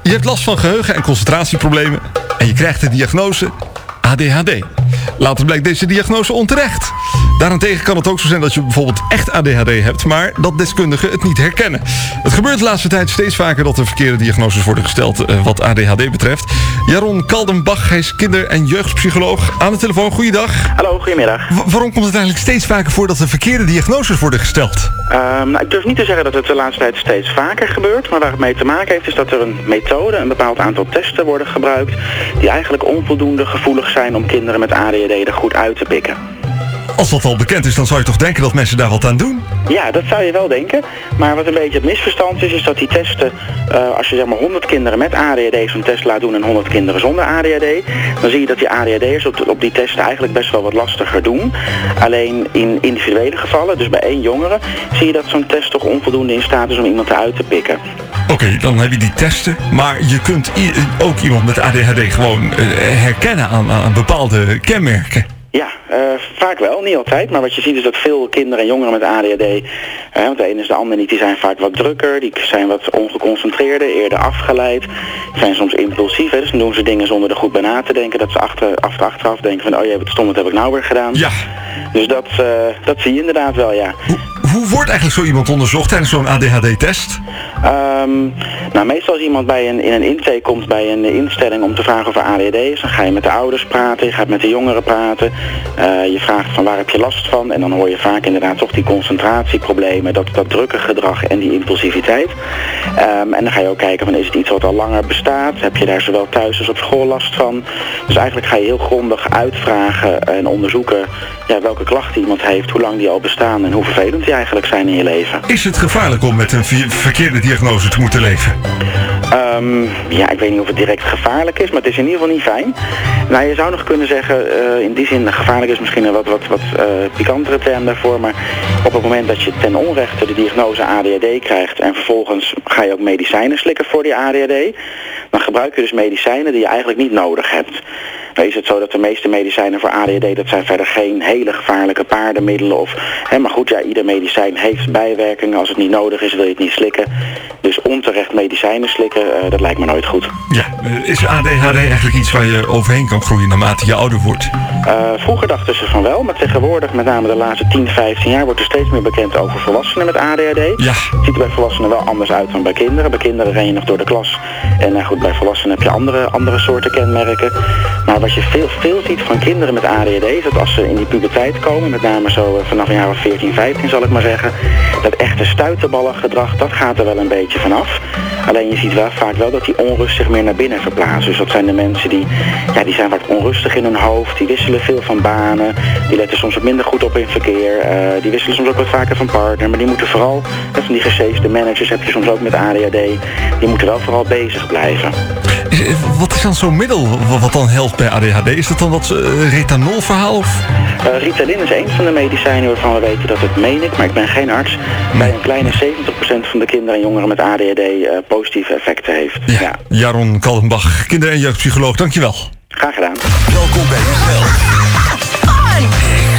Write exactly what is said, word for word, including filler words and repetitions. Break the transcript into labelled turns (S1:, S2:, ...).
S1: Je hebt last van geheugen- en concentratieproblemen en je krijgt de diagnose A D H D. Later blijkt deze diagnose onterecht. Daarentegen kan het ook zo zijn dat je bijvoorbeeld echt A D H D hebt, maar dat deskundigen het niet herkennen. Het gebeurt de laatste tijd steeds vaker dat er verkeerde diagnoses worden gesteld uh, wat A D H D betreft. Jaron Kaldenbach, hij is kinder- en jeugdpsycholoog. Aan de telefoon, goeiedag.
S2: Hallo, goedemiddag.
S1: W- waarom komt het eigenlijk steeds vaker voor dat er verkeerde diagnoses worden gesteld?
S2: Um, nou, ik durf niet te zeggen dat het de laatste tijd steeds vaker gebeurt, maar waar het mee te maken heeft is dat er een methode, een bepaald aantal testen worden gebruikt die eigenlijk onvoldoende gevoelig zijn om kinderen met A D H D er goed uit te pikken.
S1: Als dat al bekend is, dan zou je toch denken dat mensen daar wat aan doen?
S2: Ja, dat zou je wel denken. Maar wat een beetje het misverstand is, is dat die testen, uh, als je zeg maar honderd kinderen met A D H D zo'n test laat doen en honderd kinderen zonder A D H D, dan zie je dat die A D H D'ers op, op die testen eigenlijk best wel wat lastiger doen. Alleen in individuele gevallen, dus bij één jongere, zie je dat zo'n test toch onvoldoende in staat is om iemand eruit te pikken.
S1: Oké, okay, dan heb je die testen, maar je kunt i- ook iemand met A D H D gewoon uh, herkennen aan, aan bepaalde kenmerken.
S2: Ja, uh, vaak wel, niet altijd. Maar wat je ziet is dat veel kinderen en jongeren met A D H D, uh, want de ene is de ander niet, die zijn vaak wat drukker, die zijn wat ongeconcentreerder, eerder afgeleid, die zijn soms impulsief, hè, dus dan doen ze dingen zonder er goed bij na te denken, dat ze achter, achter, achteraf denken van, oh jee, wat stom, wat heb ik nou weer gedaan.
S1: Ja.
S2: Dus dat, uh, dat zie je inderdaad wel, ja.
S1: Hoe, hoe wordt eigenlijk zo iemand onderzocht tijdens zo'n A D H D-test?
S2: Um, nou, meestal als iemand bij een, in een intake komt bij een instelling om te vragen of er A D H D is, dan ga je met de ouders praten, je gaat met de jongeren praten, uh, je vraagt van waar heb je last van en dan hoor je vaak inderdaad toch die concentratieproblemen, dat, dat drukke gedrag en die impulsiviteit. Um, en dan ga je ook kijken van is het iets wat al langer bestaat, heb je daar zowel thuis als op school last van. Dus eigenlijk ga je heel grondig uitvragen en onderzoeken ja, welke klachten iemand heeft, hoe lang die al bestaan en hoe vervelend die eigenlijk zijn in je leven.
S1: Is het gevaarlijk om met een ver- verkeerde diagnose te moeten leven?
S2: Um, ja, ik weet niet of het direct gevaarlijk is, maar het is in ieder geval niet fijn. Nou, je zou nog kunnen zeggen, uh, in die zin gevaarlijk is misschien een wat, wat, wat uh, pikantere term daarvoor, maar op het moment dat je ten onrechte de diagnose A D H D krijgt en vervolgens ga je ook medicijnen slikken voor die A D H D, dan gebruik je dus medicijnen die je eigenlijk niet nodig hebt. Nou is het zo dat de meeste medicijnen voor A D H D, dat zijn verder geen hele gevaarlijke paardenmiddelen. Of, hè, maar goed, ja, ieder medicijn heeft bijwerkingen. Als het niet nodig is, wil je het niet slikken. Dus onterecht medicijnen slikken, uh, dat lijkt me nooit goed.
S1: Ja, is A D H D eigenlijk iets waar je overheen kan groeien naarmate je ouder wordt?
S2: Uh, vroeger dachten ze van wel, maar tegenwoordig, met name de laatste tien, vijftien jaar, wordt er steeds meer bekend over volwassenen met A D H D.
S1: Ja.
S2: Het ziet er bij volwassenen wel anders uit dan bij kinderen. Bij kinderen ren je nog door de klas. En uh, goed, bij volwassenen heb je andere, andere soorten kenmerken. Maar wat je veel, veel ziet van kinderen met A D H D is dat als ze in die puberteit komen, met name zo uh, vanaf een jaar of veertien, vijftien zal ik maar zeggen, dat echte stuiterballengedrag, dat gaat er wel een beetje vanaf. Alleen je ziet wel vaak wel dat die onrust zich meer naar binnen verplaatst. Dus dat zijn de mensen die, ja, die zijn vaak onrustig in hun hoofd, die wisselen veel van banen, die letten soms wat minder goed op in verkeer, uh, die wisselen soms ook wat vaker van partner, maar die moeten vooral, hè, van die gezeefde managers heb je soms ook met A D H D, die moeten wel vooral bezig blijven.
S1: Wat is dan zo'n middel wat dan helpt bij A D H D? Is dat dan dat uh, retanolverhaal? Of?
S2: Uh, Ritalin is een van de medicijnen waarvan we weten dat het, meen ik, maar ik ben geen arts, bij een kleine zeventig procent van de kinderen en jongeren met A D H D uh, positieve effecten heeft.
S1: Ja.
S2: Ja.
S1: Jaron Kaldenbach, kinder- en jeugdpsycholoog, dankjewel.
S2: Graag gedaan.
S3: Welkom bij jezelf.